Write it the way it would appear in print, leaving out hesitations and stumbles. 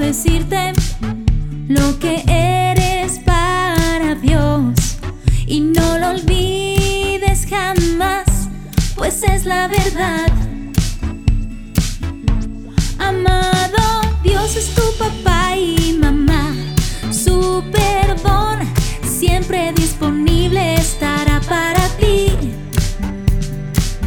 decirte lo que eres para Dios, y no lo olvides jamás, pues es la verdad. Amado, Dios es tu papá.